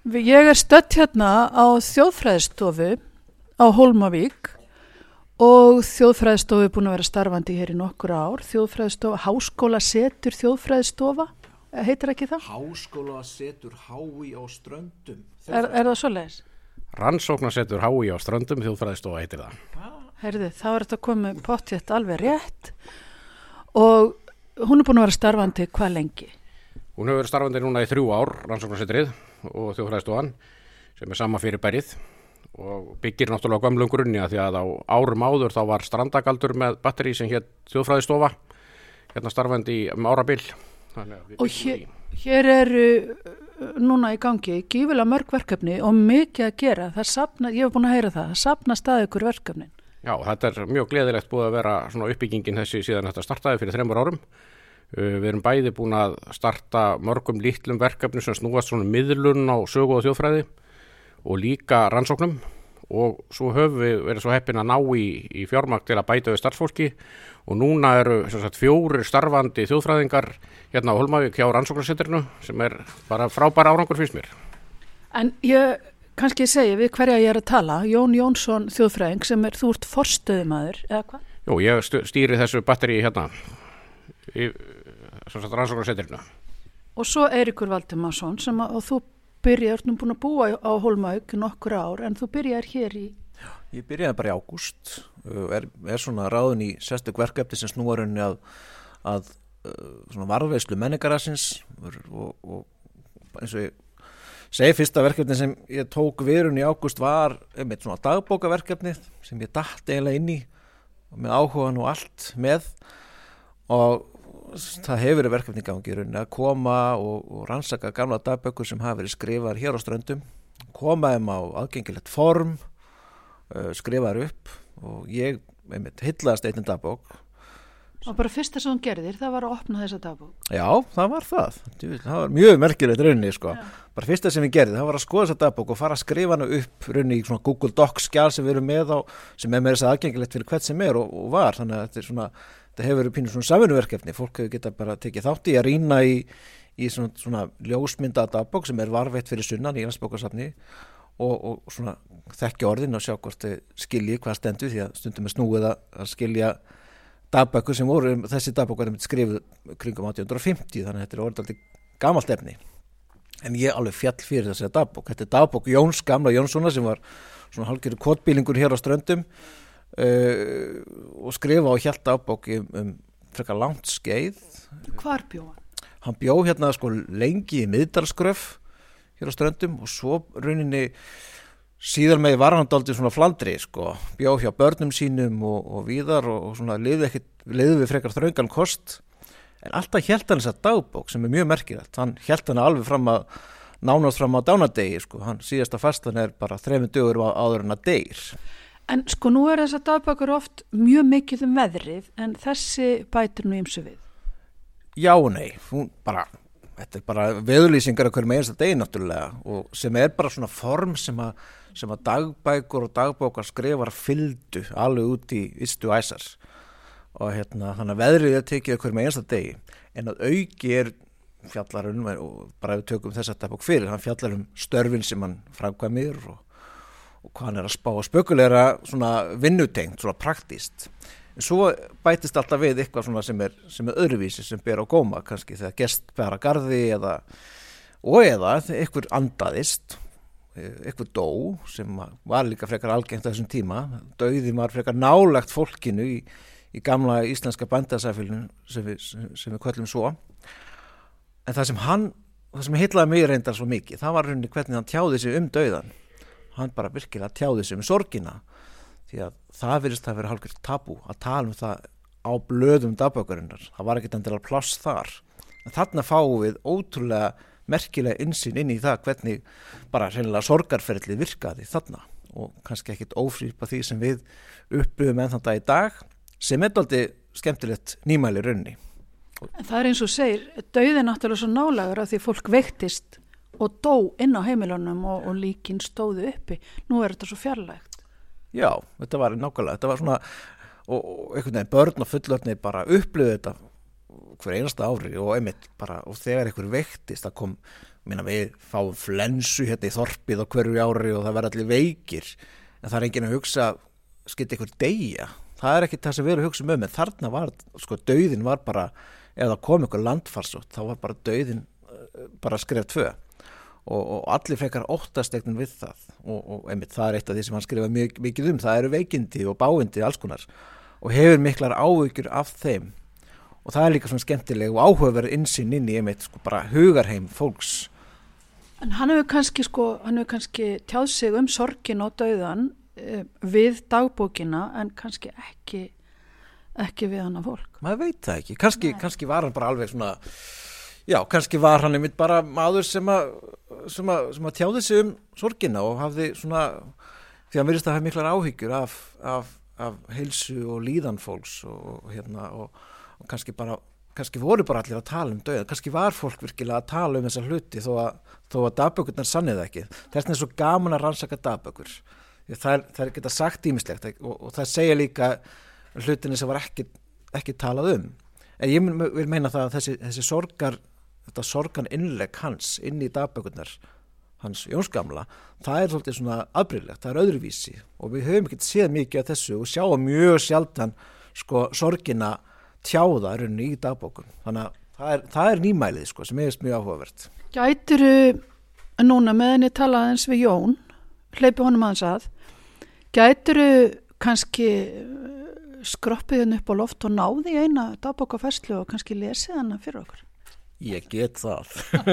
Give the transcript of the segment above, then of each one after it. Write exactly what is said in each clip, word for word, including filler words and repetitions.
Ég er stödd hérna á þjóðfræðistofu á Hólmavík og þjóðfræðistofu er búin að vera starfandi hér í nokkur ár. Þjóðfræðistofa, háskólasetur þjóðfræðistofa, heitir ekki það? Háskólasetur H I á Ströndum. Er, er það svoleiðis? Rannsóknarsetur H I á Ströndum, þjóðfræðistofa heitir það. Herðu, þá er þetta komið pottþétt alveg rétt og hún er búin að vera starfandi hvað lengi? Hún hefur verið starfandi núna í þrjú ár, rannsóknarsetrið og þjóðfræðistofan sem er sama fyrir bærið og byggir náttúrulega gömlum grunni að því að á árum áður þá var strandagaldur með batteri sem hétt þjóðfræðistofa hérna starfandi í um árabil. Og hér, hér eru núna í gangi gífulega mörg verkefni og mikið að gera. Það safna, ég hef búin að heyra það, það safnast að ykkur verkefnin. Já, þetta er mjög gleðilegt búið að vera svona uppbyggingin þessi síðan þetta startaði fyrir þremur árum. Við erum bæði búin að starta mörgum lítlum verkefnum sem snúast svona miðlun á sögu og þjóðfræði og líka rannsóknum og svo höfum við verið svo heppin að ná í, í fjármagn til að bæta við starfsfólki og núna eru sem sagt, fjórir starfandi þjóðfræðingar hérna á Hólmavík hjá rannsóknarsetrinu sem er bara frábær árangur finnst mér. En ég kannski segi við hverja ég er að tala, Jón Jónsson þjóðfræðing sem er, þú ert forstöðumaður eða hvað? Jú, ég stýri þessu batteri hérna í rannsóknarsetrinu. Og svo Eiríkur Valdimarsson sem að, og þú byrjar, þú er búin að búa á Hólmavík nokkur ár en þú byrjar hér í... Ég byrjaði bara í ágúst, er, er svona ráðin í sérstök verkefni sem snúar henni að, að svona varðveislu menningarasins og, og eins og ég segi fyrsta verkefni sem ég tók við henni í ágúst var einmitt svona dagbókaverkefni sem ég datt eiginlega inn í með áhugan og allt með og það hefur verið verkefni í gangi í rauninni að koma og, og rannsaka gamla dagbækur sem hafa verið skrifaðar hér á Ströndum, koma þeim á aðgengilegt form, uh, skrifaðar upp og ég einmitt hyllaðist einnig dagbók. Og bara fyrsta sem hún gerðir, það var að opna þessa dagbók? Já, það var það. Það var mjög merkilegt rauninni, sko. Já. Bara fyrsta sem ég gerði, það var að skoða þessa dagbók og fara að skrifa hana upp rauninni í svona Google Docs skjal sem við erum með á, sem er með þess að aðgengilegt fyrir hvert sem er og, og var, þannig að þetta er svona það hefur verið pínu svona samvinnuverkefni, fólk hefur getað bara tekið þátt í að rýna í, í svona, svona ljósmynda dagbók sem er varveitt fyrir sunnan í Landsbókasafni og, og svona þekkja orðin og sjá hvort þau skilji hvað stendur því að stundum er snúið að, að skilja dagbækur sem voru, þessi dagbók var skrifuð kringum átján hundruð og fimmtíu þannig að þetta er orðið alltaf gamalt efni. En ég alveg fjall fyrir þessari dagbók. Þetta er dagbók Jóns gamla Jónssonar sem var svona hálfgerður kotbýlingur hér á Ströndum Uh, og skrifa og hélt dagbók um, um frekar langt skeið. Hvar bjó hann? Hann bjó hérna sko lengi í Miðdalsgröf hér á Ströndum og svo rauninni síðar með var hann dálítið svona flandri sko, bjó hjá börnum sínum og, og víðar og, og svona liði ekkit, liði við frekar þröngan kost en alltaf hélt hann þessa dagbók sem er mjög merkilegt, hann hélt hann alveg fram að nánast fram á dánadegi sko, hann síðasta fastan er bara þremur dögur áður en að deyr. En sko nú er þessar dagbækur oft mjög mikið um veðrið en þessi bætir nú ýmsu við. Já og nei, hún bara, þetta er bara veðurlýsingar af hverjum einasta degi náttúrulega og sem er bara svona form sem að, sem að dagbækur og dagbókar skrifar fylgdu alveg út í ystu æsar og hérna þannig að veðrið er tekið af hverjum einasta degi en að auki er fjallarinn og bara við tökum þessa dagbók fyrir, hann fjallar um störfin sem hann framkvæmir og og hvað hann er að spá og spökulegra svona vinnutengt, svona praktíst. En svo bætist alltaf við eitthvað svona sem er, sem er öðruvísi sem ber á góma kannski þegar gest bæra garði eða og eða eitthvað andaðist, eitthvað dó sem var líka frekar algengt á þessum tíma. Dauðin var frekar nálægt fólkinu í, í gamla íslenska bændasæfélinu sem við, sem við köllum svo. En það sem hann, það sem heillaði mig reyndar svo mikið, það var rauninni hvernig hann tjáði sig um dauðan. Hann bara virkilega tjáði sig um sorgina því að það virðist að vera hálfgerð tabú að tala um það á blöðum dagbókarinnar. Það var ekkert endilega pláss þar. En þarna fáum við ótrúlega merkilega innsýn inn í það hvernig bara hreinlega sorgarferðlið virkaði þarna og kannski ekkert ófrýpa því sem við upplifum enn þann dag í dag sem er dálítið skemmtilegt nýmæli raunni. En það er eins og segir, dauði náttúrulega svo nálægur að því fólk veiktist og dó inn á heimilunum og, og líkin stóðu uppi. Nú er þetta svo fjarlægt. Já, þetta var nákvæmlega, þetta var svona, og, og einhvern veginn börn og fullorðnir bara upplifðu þetta hver einasta ári og einmitt bara, og þegar einhver veiktist, það kom, minna við fáum flensu hérna í þorpið á hverju ári og það verða allir veikir, en það er enginn að hugsa, skildi einhver deyja, það er ekki það sem við erum að hugsa um, en þarna var, sko, dauðin var bara, eða kom einhver landfarsótt, þá var bara dauðin bara skref tvö og, og allir frekar óttastegnin við það og, og einmitt það er eitt af því sem hann skrifa mjög, mikið um, það eru veikindi og báindi alls konar og hefur miklar áhyggjur af þeim og það er líka svona skemmtileg og áhugaverð innsýn inn í einmitt sko bara hugarheim fólks. En hann hefur kannski sko, hann hefur kannski tjáð sig um sorgin og dauðan eh, við dagbókina en kannski ekki, ekki við hana fólk. Maður veit það ekki, kannski, kannski var hann bara alveg svona, já, kannski var hann einmitt bara maður sem að, sem að, sem að tjáði sig um sorgina og hafði svona, því hann virðist að hafa miklar áhyggjur af, af, af heilsu og líðan fólks og, og hérna og og kannski bara, kannski voru bara allir að tala um dauða, kannski var fólk virkilega að tala um þessa hluti þó að, þó að dagbökurnar sannið ekki. Þess vegna er svo gaman að rannsaka dagbökur. Það, það geta sagt ýmislegt og, og það segja líka hlutinni sem var ekki, ekki talað um. En ég vil meina það að þessi, þessi sorgar, þetta sorgan innlegg hans inn í dagbökurnar, hans Jóns gamla, það er svolítið svona afbrigðilegt, það er öðruvísi og við höfum ekki séð mikið af þessu og sjáum mjög sjaldan sko sorgina tjáða runni í dagbókum. Þannig að það er, það er nýmælið sko, sem er mjög áhugavert. Gætiru núna með henni talaði eins við Jón, hleypi honum aðeins að, gætiru kannski skroppið henni upp á loft og náði í eina dagbókafærslu og kannski lesið hana fyrir okkur? Ég get það.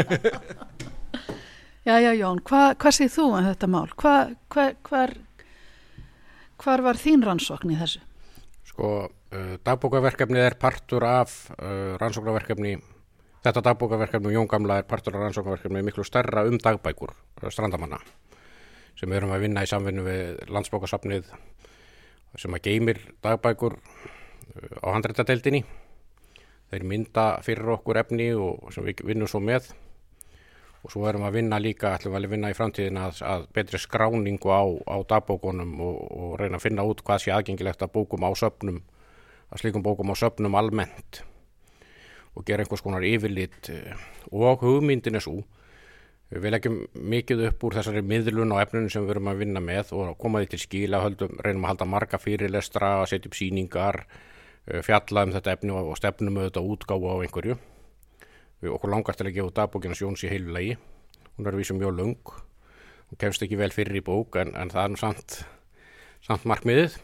Jæja Jón, hva, hvað segir þú um þetta mál? Hva, hva, hvar, hvar var þín rannsókn í þessu? Sko, uh, dagbókaverkefnið er partur af uh, rannsóknarverkefni, þetta dagbókaverkefni Jón gamla er partur af rannsóknarverkefni miklu stærra um dagbækur uh, strandamanna sem við erum að vinna í samvinnu við Landsbókasafnið sem að geymir dagbækur uh, á handritadeildinni. Þeir mynda fyrir okkur efni og sem við vinnum svo með og svo erum við að vinna líka, ætlum við að vinna í framtíðin að, að betri skráningu á, á dagbókunum og, og reyna að finna út hvað sé aðgengilegt að bókum á söfnum, að slíkum bókum á söfnum almennt og gera einhvers konar yfirlit og hugmyndin er svo. Við leggjum mikið upp úr þessari miðlun á efnunum sem við erum að vinna með og koma því til skila, höldum, reynum að halda marga fyrirlestra, að setja upp sýningar, fjalla um þetta efni og stefnum auðvitað útgáfu á einhverju. Við okkur langar til að gefa dagbókina Jóns í heilu lagi. Hún er vísum mjög löng. Hún kemst ekki vel fyrir í bók en, en það er nú samt, samt markmiðið.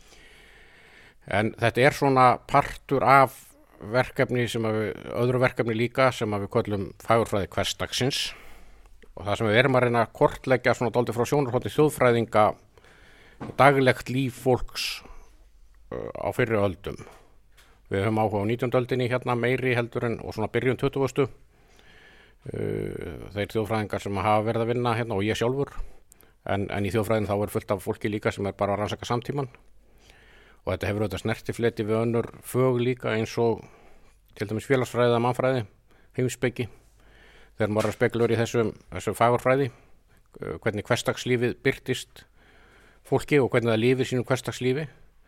En þetta er svona partur af verkefni sem að við, öðru verkefni líka sem að við köllum fagurfræði hversdagsins. Og það sem við erum að reyna að kortleggja svona dálítið frá sjónarhorni þjóðfræðinga daglegt líf fólks uh, á fyrri öldum. Við höfum áhuga á nítjándu öldinni hérna meiri heldur en og svona byrjun tuttugustu. Þeir þjóðfræðingar sem hafa verið að vinna hérna og ég sjálfur. En, en í þjóðfræðin þá er fullt af fólki líka sem er bara að rannsaka samtíman. Og þetta hefur auðvitað snertifleti við önnur fög líka eins og til dæmis félagsfræði eða mannfræði, heimspeki. Þegar maður er að spekulur í þessum, þessum fagurfræði, hvernig hversdagslífið birtist fólki og hvernig það lifir sínum hversdagslífi.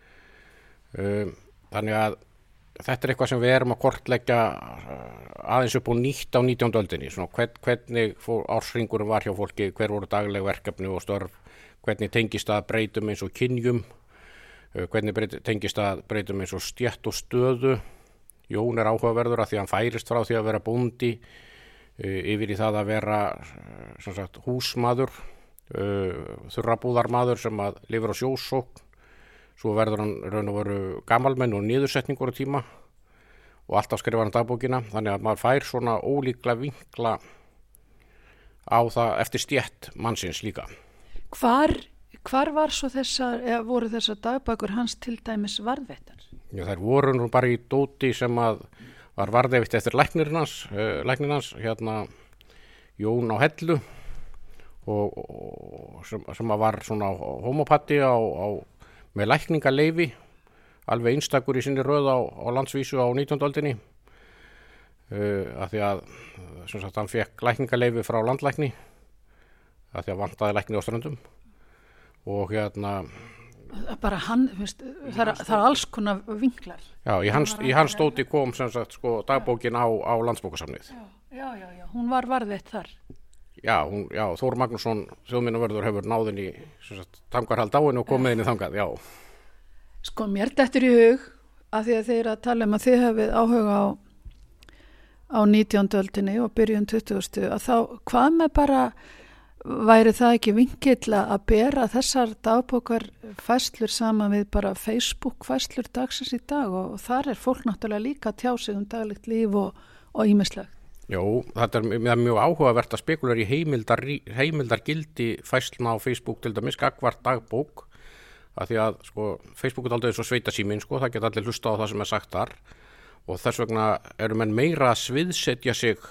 Þannig að þetta er eitthvað sem við erum að kortleggja aðeins upp og nýtt á nítjándu öldinni, svona hvern, hvernig ársringurum var hjá fólki, hver voru dagleg verkefni og störf, hvernig tengist að breytum eins og kynjum, hvernig breyt, tengist að breytum eins og stétt og stöðu. Jón er áhugaverður að því hann færist frá því að vera bóndi yfir í það að vera sem sagt, húsmaður, þurrabúðarmaður sem að lifir á sjósókn. Svo verður hann raun og veru gamalmenn og niðursetningur á tíma og alltaf skrifa hann dagbókina. Þannig að maður fær svona ólíkla vinkla á það eftir stétt mannsins líka. Hvar, hvar var svo þessar, eða voru þessar dagbækur hans til dæmis varðveittar? Já, þær voru nú bara í dóti sem að var varðveitt eftir læknirinn hans, uh, læknirinn hans, hérna Jón á Hellu og, og sem, sem að var svona homopati á, á með lækningaleyfi, alveg einstakur í sinni röð á, á landsvísu á nítjándu öldinni uh, af því að sem sagt, hann fekk lækningaleyfi frá landlækni af því að vantaði lækni á Ströndum og hérna bara hann, veist, það, er, það er alls konar vinklar. Já, í hans, í hans stóti kom sem sagt sko dagbókin á, á Landsbókasafnið. Já, já, já, já, hún var varðveitt þar. Já, hún, já, Þór Magnússon, þjóðminnavörður hefur náðin í tangarhald á henni og komið inn í þangað, já. Sko, mér dettur í hug að því að þið eru að tala um að þið hefið áhuga á, á nítjándu öldinni og byrjun tuttugustu að þá, hvað með bara, væri það ekki vinkill að bera þessar dagbókar færslur saman við bara Facebook færslur dagsins í dag og, og þar er fólk náttúrulega líka að tjá sig um daglegt líf og, og ýmislegt. Jú, þetta er mjög, mjög áhugavert að spekular í heimildar, heimildar gildi færsluna á Facebook til dæmis gagvart dagbók að því að sko, Facebook er aldrei svo sveitasíminn, sko, það geta allir hlusta á það sem er sagt þar og þess vegna eru menn meira að sviðsetja sig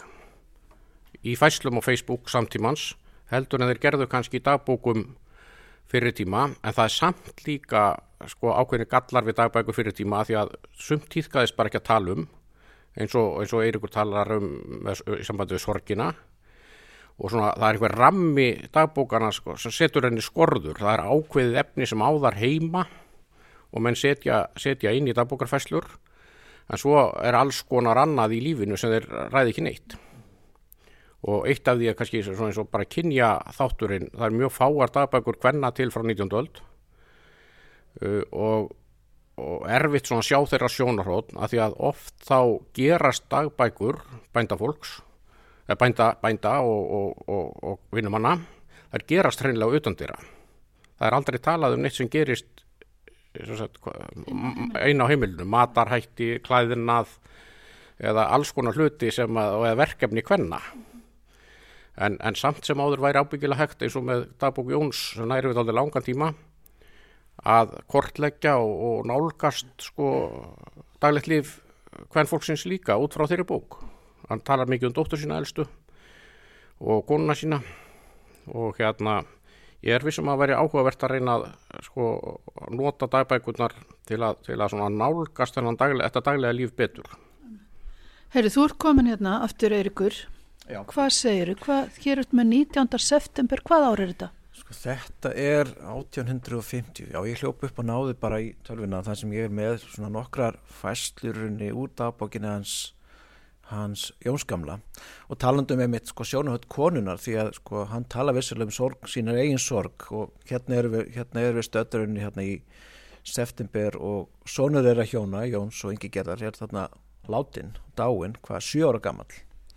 í færslum á Facebook samtímans heldur en þeir gerðu kannski í dagbókum fyrir tíma en það er samt líka sko, ákveðni gallar við dagbækur fyrir tíma að því að sumt tíðkaðist bara ekki að tala um eins og, eins og Eiríkur talar um í sambandi við sorgina og svona það er einhver rammi dagbókana sko, sem setur henni skorður, það er ákveðið efni sem á þar heima og menn setja, setja inn í dagbókarfærslur en svo er alls konar annað í lífinu sem þeir ræði ekki neitt og eitt af því er kannski svona eins og bara kynja þátturinn, það er mjög fáar dagbækur kvenna til frá nítjándu öld uh, og og erfitt svona að sjá þeirra sjónarhótt að því að oft þá gerast dagbækur bændafólks eða bænda, bænda og, og, og, og vinnumanna, þær gerast hreinlega utandýra. Það er aldrei talað um neitt sem gerist sagt, eina á heimilinu, matarhætti, klæðinað eða alls konar hluti sem að, eða verkefni kvenna. En, en samt sem áður væri ábyggilega hægt eins og með dagbók Jóns sem næri við aldrei langan tíma að kortleggja og, og nálgast sko daglegt líf kvenfólksins líka út frá þeirri bók. Hann talar mikið um dóttur sína elstu og konuna sína og hérna ég er vissum að veri áhugavert að reyna að sko nota dagbækurnar til að, til að svona nálgast þennan daglega, þetta daglega líf betur. Herri, þú ert komin hérna aftur Eiríkur. Já. Hvað segirðu? Hvað, hér ert með nítjánda september, hvað ár er þetta? Sko þetta er átján hundruð fimmtíu, já ég hljóp upp og náði bara í tölvuna þar sem ég er með svona nokkrar færslurunni úr dagbókinni hans, hans Jóns gamla og talandi um einmitt sko sjónarhótt konunar því að sko hann tala vissulega um sorg, sínar eigin sorg og hérna erum við, hérna erum við stöddurunni hérna í september og sonur þeirra hjóna, Jóns og Ingigerðar er þarna látin, dáin, hvað sjö ára gamall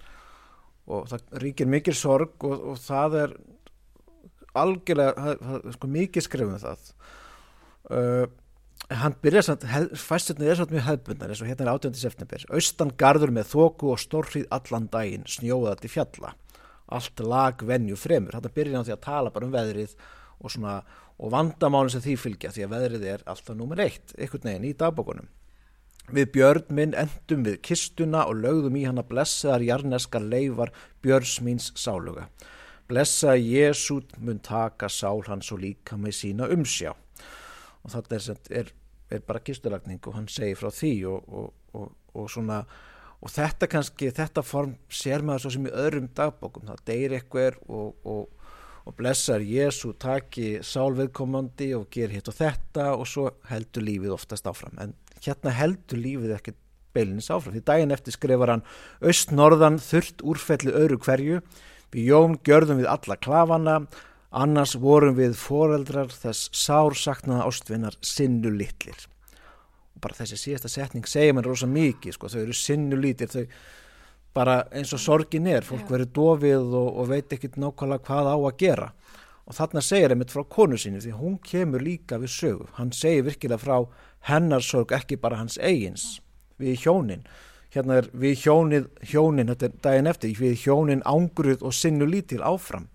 og það ríkir mikil sorg og, og það er algjörlega, sko mikið skrifum það uh, hann byrjar samt, fæsturinn er samt mjög hefðbundar eins og hérna er átjándi september austan garður með þoku og stórhríð allan daginn, snjóða til fjalla allt lag venju fremur, hann byrjar hann því að tala bara um veðrið og svona, og vandamálin sem því fylgja því að veðrið er alltaf númer eitt, einhvern veginn í dagbókunum við björn minn endum við kistuna og lögðum í hana blessaðar jarneskar leifar björns míns sáluga blessa Jesú mun taka sál hans og líka með sína umsjá og þetta er, er, er bara kistulagning og hann segir frá því og, og, og, og svona og þetta kannski, þetta form sér maður svo sem í öðrum dagbókum, það deyr eitthvað og, og, og blessar Jesú taki sál viðkomandi og ger hitt og þetta og svo heldur lífið oftast áfram en hérna heldur lífið ekkert beilinins áfram því daginn eftir skrifar hann austnorðan þurrt úrfelli öðru hverju við Jón gjörðum við alla klafana, annars vorum við foreldrar þess sársaknaða ástvinnar sinnu litlir. Og bara þessi síðasta setning segir mér rosa mikið, sko, þau eru sinnu litir, þau bara eins og sorgin er, fólk verður dofið og, og veit ekkit nákvæmlega hvað á að gera. Og þarna segir einmitt frá konu sinni, því hún kemur líka við sögu. Hann segir virkilega frá hennar sorg, ekki bara hans eigins, við hjónin. Hérna er við hjónið, hjónin, þetta er daginn eftir, við hjónin ángruð og sinnu lítil áfram.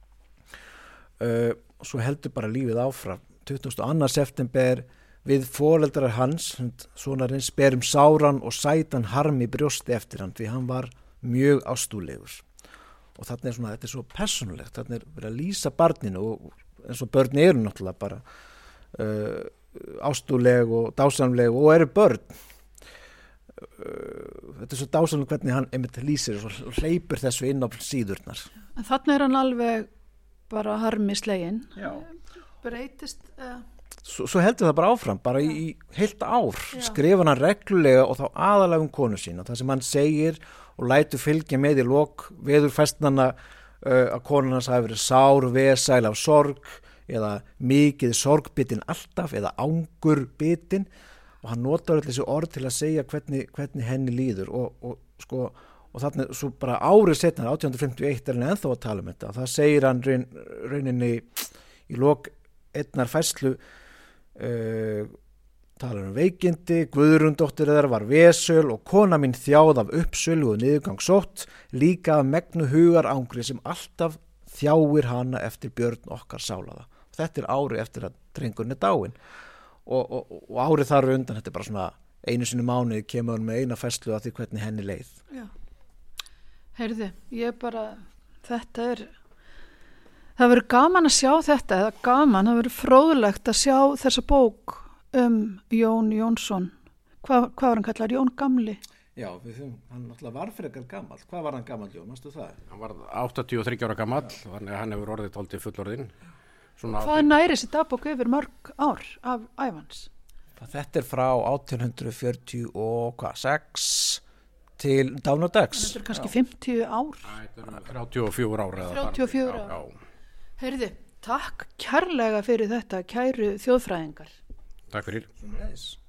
Uh, og svo heldur bara lífið áfram. tuttugasta og annan september við foreldrar hans, sonarins, berum sáran og sætan harmi brjósti eftir hann, því hann var mjög ástúlegur. Og þarna er svona, þetta er svo persónulegt, þarna er verið að lýsa barninu og eins og börn eru náttúrulega bara uh, ástúleg og dásamleg og eru börn. Þetta er svo dásamlega hvernig hann einmitt lýsir og hleypur þessu inn á síðurnar. En þarna er hann alveg bara harmi sleginn. Já. Breytist uh... svo, svo heldur það bara áfram, bara í, í heilt ár, skrifa hann reglulega og þá aðalega um konu sína, það sem hann segir og lætur fylgja með í lok veðurfestnanna uh, að konan hans hafi verið sár, vesæl af sorg eða mikið sorgbitin alltaf eða ángurbitinn og hann notar öll þessi orð til að segja hvernig, hvernig henni líður og, og sko og þannig svo bara árið setna átján hundruð fimmtíu og eitt er hann ennþá að tala um þetta og það segir hann raun, rauninni í lok einnar færslu uh, talar um veikindi, Guðrúndóttir þeirra var vesöl og kona mín þjáð af uppsölu og niðurgang sótt, líka af megnu hugar ángri sem alltaf þjáir hana eftir björn okkar sálaða. Þetta er árið eftir að drengurinn er dáinn og, og, og árið þar undan, þetta er bara svona einu sinni mánuði kemur hann með eina færslu af því hvernig henni leið. Já. Heyrði, ég bara, þetta er, það verður gaman að sjá þetta, eða gaman, það verður fróðlegt að sjá þessa bók um Jón Jónsson. Hvað, hvað var hann kallar? Jón Gamli? Já, við þum, hann náttúrulega var frekar gamall. Hvað var hann gamall, Jón? Mástu það? Hann var áttatíu og þriggja ára gamall, þannig að hann hefur orðið tólfti fullorðinn. Hvað næri þessi dagbók yfir mörg ár af ævans? Þetta er frá átján hundruð fjörutíu og hvað, sex til dánadags. Þetta er kannski já. fimmtíu ár. Þetta er þrjátíu og fjögur ár. þrjátíu og fjögur ár. Heyrðu, takk kærlega fyrir þetta, kæru þjóðfræðingar. Takk fyrir.